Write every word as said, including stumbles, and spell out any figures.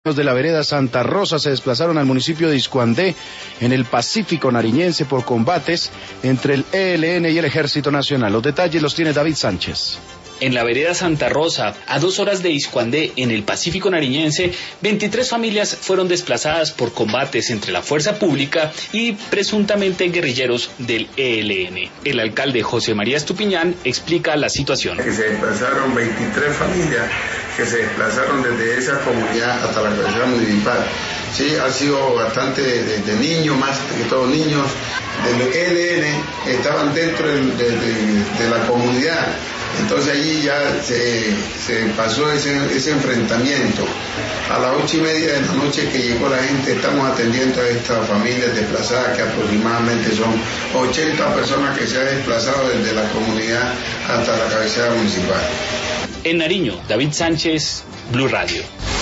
de la vereda Santa Rosa se desplazaron al municipio de Iscuandé, en el Pacífico nariñense, por combates entre el E L N y el Ejército Nacional. Los detalles los tiene David Sánchez. En la vereda Santa Rosa, a dos horas de Iscuandé, en el Pacífico nariñense, veintitrés familias fueron desplazadas por combates entre la fuerza pública y presuntamente guerrilleros del E L N. El alcalde José María Estupiñán explica la situación. Que se desplazaron veintitrés familias que se desplazaron desde esa comunidad hasta la cabecera municipal. Sí, ha sido bastante de, de niños, más que todos niños del E L N, estaban dentro de, de, de la comunidad. Entonces allí ya se, se pasó ese, ese enfrentamiento. A las ocho y media de la noche que llegó la gente, estamos atendiendo a estas familias desplazadas, que aproximadamente son ochenta personas que se han desplazado desde la comunidad hasta la cabecera municipal. En Nariño, David Sánchez, Blue Radio.